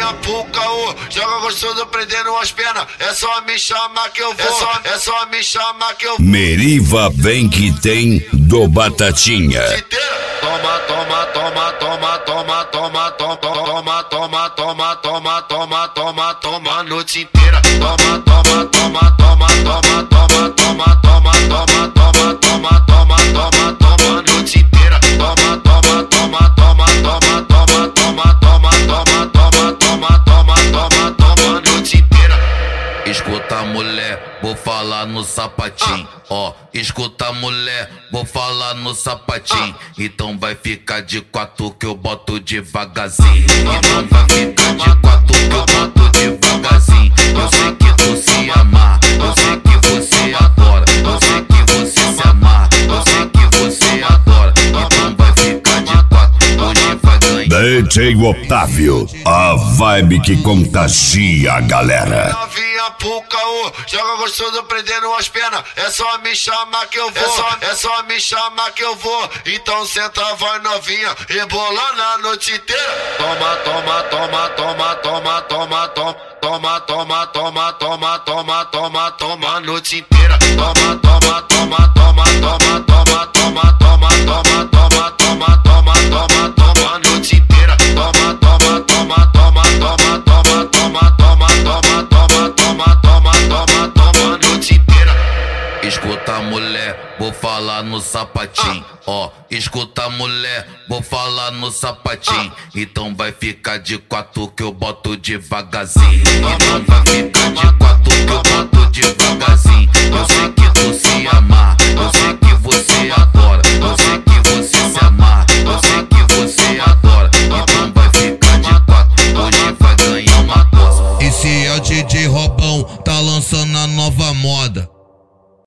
Novinha pro caô, joga gostoso prendendo as pernas. É só me chamar que eu vou, é só me chamar que eu vou. Meriva vem que tem do Batatinha. Toma, toma, toma, toma, toma, toma, toma, toma, toma, toma, toma, toma, toma, toma, a noite inteira. Toma, toma, toma, toma, toma, toma, toma, toma, toma, toma, toma, toma, toma, toma, a noite inteira. Toma, toma, toma, toma, toma, toma, toma, toma, toma, toma, toma, toma, toma, toma, a noite inteira. Escuta, mulher, vou falar no sapatinho. Ó, escuta, mulher, vou falar no sapatinho. Então vai ficar de quatro que eu boto devagarzinho. Então vai ficar de quatro que eu boto devagarzinho. Eu sei que tu se amar, eu sei que você adora. Eu sei que você se amar, eu sei que você adora. Então vai ficar de quatro, hoje vai ganhar. DJ Otávio, a vibe que contagia a galera. Novinha pro caô, joga gostoso prendendo as pernas. É só me chamar que eu vou, é só me chamar que eu vou. Então senta, vai novinha, rebolando a noite inteira. Toma, toma, toma, toma, toma, toma, toma, toma, toma, toma, toma, toma, toma, toma, a noite inteira. Toma, toma, toma, toma, toma, toma, toma, toma, toma, toma, toma, toma, toma, toma, a noite inteira. Toma, toma, toma, toma, toma, toma, toma, toma, toma, toma, toma, toma, toma, toma, a noite inteira. Escuta, mulher, vou falar no sapatinho. Ó, escuta, mulher, vou falar no sapatinho. Então vai ficar de quatro que eu boto devagarzinho. Então vai ficar de quatro que eu boto devagarzinho. Eu sei que tu se amar, eu sei que você adora. Eu sei que você se amar, eu sei que você adora. Então vai ficar de quatro, hoje vai ganhar uma coisa. Esse é o DJ Robão, tá lançando a nova moda.